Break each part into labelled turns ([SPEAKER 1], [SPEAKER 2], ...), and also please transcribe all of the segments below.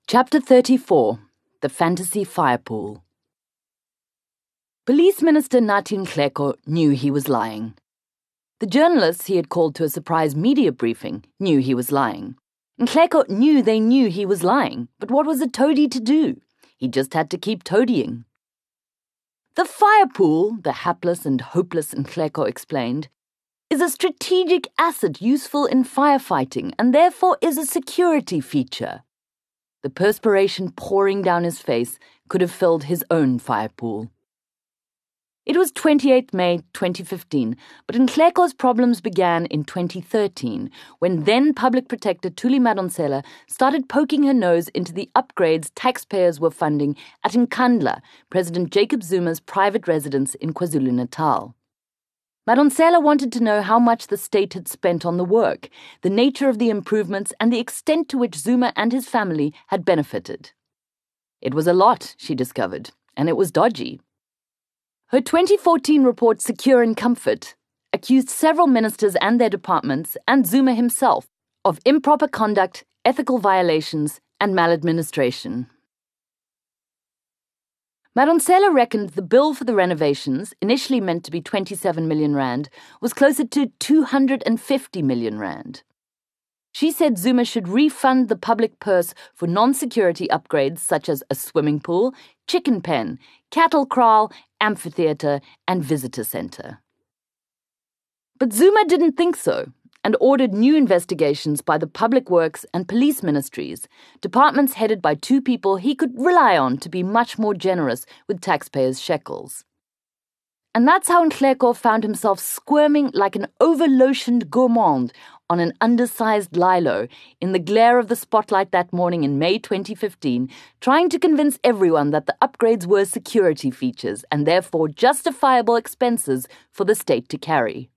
[SPEAKER 1] Chapter 34. The Fantasy Fire Pool. Police Minister Nathi Nhleko knew he was lying. The journalists he had called to a surprise media briefing knew he was lying. Nhleko knew they knew he was lying, but what was a toady to do? He just had to keep toadying. The fire pool, the hapless and hopeless Nhleko explained, is a strategic asset useful in firefighting and therefore is a security feature. The perspiration pouring down his face could have filled his own fire pool. It was 28 May 2015, but Nhleko's problems began in 2013, when then Public Protector Thuli Madonsela started poking her nose into the upgrades taxpayers were funding at Nkandla, President Jacob Zuma's private residence in KwaZulu-Natal. Madonsela wanted to know how much the state had spent on the work, the nature of the improvements, and the extent to which Zuma and his family had benefited. It was a lot, she discovered, and it was dodgy. Her 2014 report, Secure and Comfort, accused several ministers and their departments, and Zuma himself, of improper conduct, ethical violations, and maladministration. Madonsela reckoned the bill for the renovations, initially meant to be 27 million rand, was closer to 250 million rand. She said Zuma should refund the public purse for non-security upgrades such as a swimming pool, chicken pen, cattle kraal, amphitheatre, and visitor centre. But Zuma didn't think so, and ordered new investigations by the Public Works and Police Ministries, departments headed by two people he could rely on to be much more generous with taxpayers' shekels. And that's how Nhleko found himself squirming like an over-lotioned gourmand on an undersized lilo in the glare of the spotlight that morning in May 2015, trying to convince everyone that the upgrades were security features and therefore justifiable expenses for the state to carry.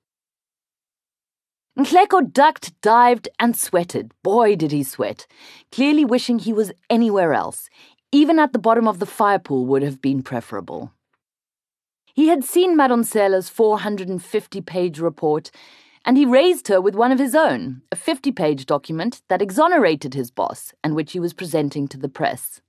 [SPEAKER 1] Nhleko ducked, dived, and sweated. Boy, did he sweat, clearly wishing he was anywhere else. Even at the bottom of the fire pool would have been preferable. He had seen Madonsela's 450-page report, and he raised her with one of his own, a 50-page document that exonerated his boss and which he was presenting to the press.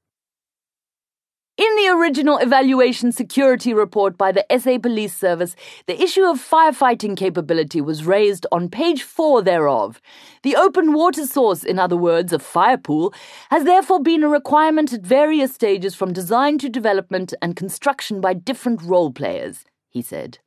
[SPEAKER 1] In the original evaluation security report by the SA Police Service, the issue of firefighting capability was raised on page 4 thereof. The open water source, in other words, a fire pool, has therefore been a requirement at various stages from design to development and construction by different role players, he said.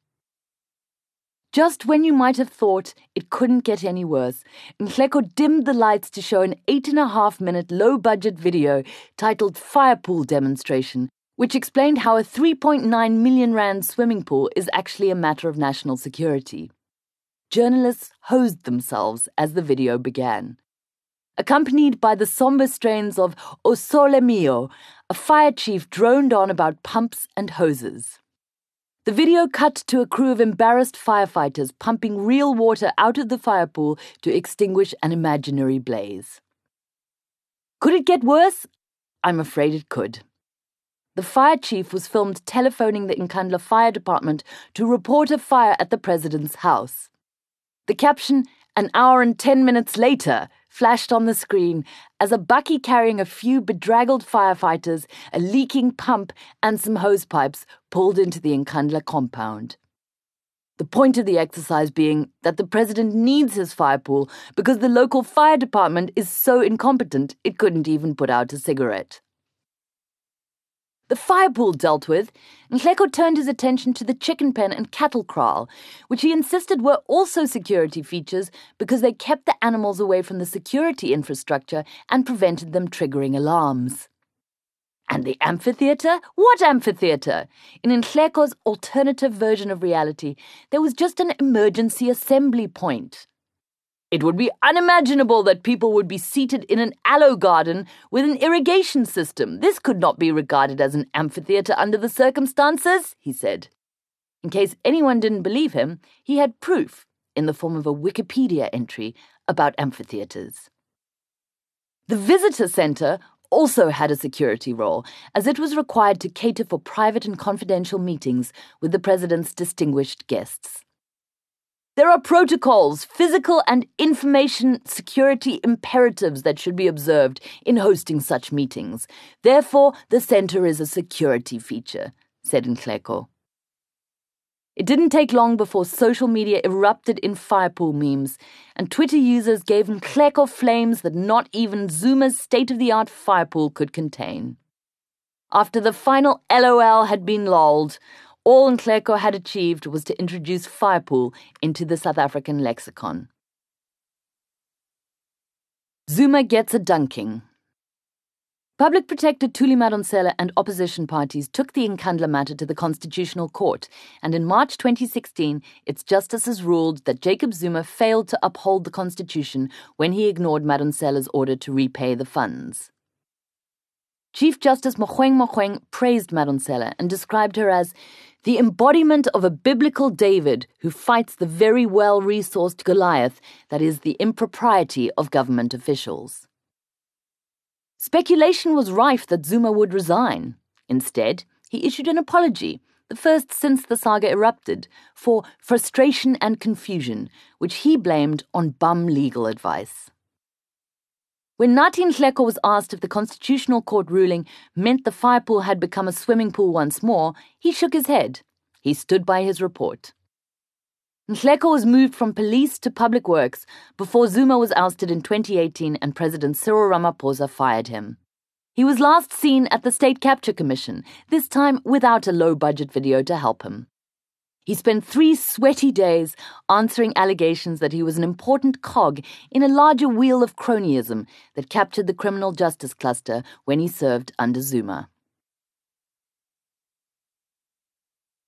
[SPEAKER 1] Just when you might have thought it couldn't get any worse, Nhleko dimmed the lights to show an 8.5-minute low-budget video titled Fire Pool Demonstration, which explained how a 3.9 million rand swimming pool is actually a matter of national security. Journalists hosed themselves as the video began. Accompanied by the somber strains of O Sole Mio, a fire chief droned on about pumps and hoses. The video cut to a crew of embarrassed firefighters pumping real water out of the fire pool to extinguish an imaginary blaze. Could it get worse? I'm afraid it could. The fire chief was filmed telephoning the Nkandla Fire Department to report a fire at the president's house. The caption, "An hour and 10 minutes later," flashed on the screen as a bakkie carrying a few bedraggled firefighters, a leaking pump, and some hosepipes pulled into the Nkandla compound. The point of the exercise being that the president needs his fire pool because the local fire department is so incompetent it couldn't even put out a cigarette. The fire pool dealt with, Nhleko turned his attention to the chicken pen and cattle kraal, which he insisted were also security features because they kept the animals away from the security infrastructure and prevented them triggering alarms. And the amphitheatre? What amphitheatre? In Nhleko's alternative version of reality, there was just an emergency assembly point. It would be unimaginable that people would be seated in an aloe garden with an irrigation system. This could not be regarded as an amphitheatre under the circumstances, he said. In case anyone didn't believe him, he had proof in the form of a Wikipedia entry about amphitheatres. The visitor centre also had a security role, as it was required to cater for private and confidential meetings with the president's distinguished guests. There are protocols, physical and information security imperatives that should be observed in hosting such meetings. Therefore, the center is a security feature, said Nhleko. It didn't take long before social media erupted in firepool memes, and Twitter users gave Nhleko flames that not even Zuma's state-of-the-art firepool could contain. After the final LOL had been lolled, all Nhleko had achieved was to introduce firepool into the South African lexicon. Zuma gets a dunking. Public Protector Thuli Madonsela and opposition parties took the Nkandla matter to the Constitutional Court, and in March 2016, its justices ruled that Jacob Zuma failed to uphold the Constitution when he ignored Madonsela's order to repay the funds. Chief Justice Mogoeng praised Madonsela and described her as the embodiment of a biblical David who fights the very well-resourced Goliath that is the impropriety of government officials. Speculation was rife that Zuma would resign. Instead, he issued an apology, the first since the saga erupted, for frustration and confusion, which he blamed on bum legal advice. When Nathi Nhleko was asked if the Constitutional Court ruling meant the firepool had become a swimming pool once more, he shook his head. He stood by his report. Nhleko was moved from police to public works before Zuma was ousted in 2018 and President Cyril Ramaphosa fired him. He was last seen at the State Capture Commission, this time without a low-budget video to help him. He spent 3 sweaty days answering allegations that he was an important cog in a larger wheel of cronyism that captured the criminal justice cluster when he served under Zuma.